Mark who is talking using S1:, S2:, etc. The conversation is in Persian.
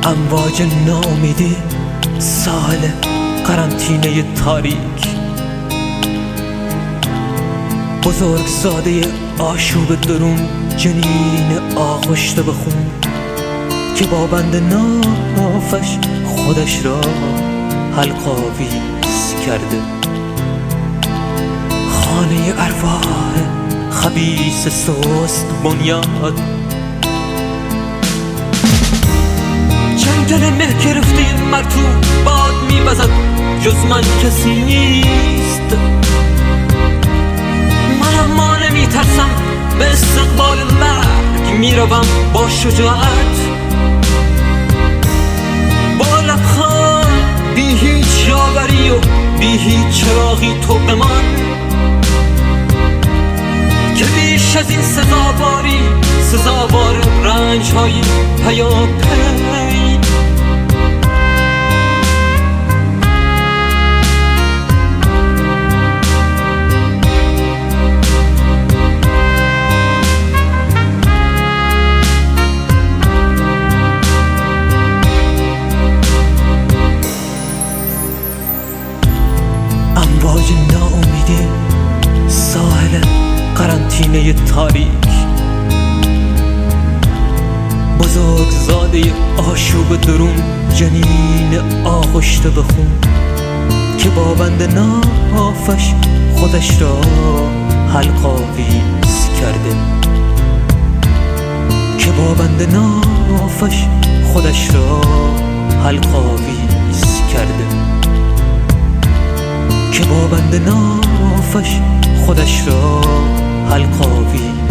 S1: امواج ناامیدی، ساحل قرنطینه تاریک، بزرگزاده آشوب درون، جنین آغشته به خون که با بند نافش خودش را حلق‌آویز کرده. خانه ارواح خبیث سست بنیاد، جنگل مه گرفته مرطوب باد می‌وزد، جز من کسی نیست. من اما نمی‌ترسم، به استقبال مرگ میروم با شجاعت، با لبخند، بی هیچ یاوری و بی هیچ چراغی تو بمان، که بیش از این سزاواری سزاوار رنج‌های پیاپی. امواج ناامیدی، ساحل قرنطینه تاریک، بزرگزاده آشوب درون، جنین آغشته به خون که با بند نافش خودش را حلق‌آویز کرده، که با بند نافش خودش را حلق‌آویز کرده، که با بند نافش خودش را حلق‌آویز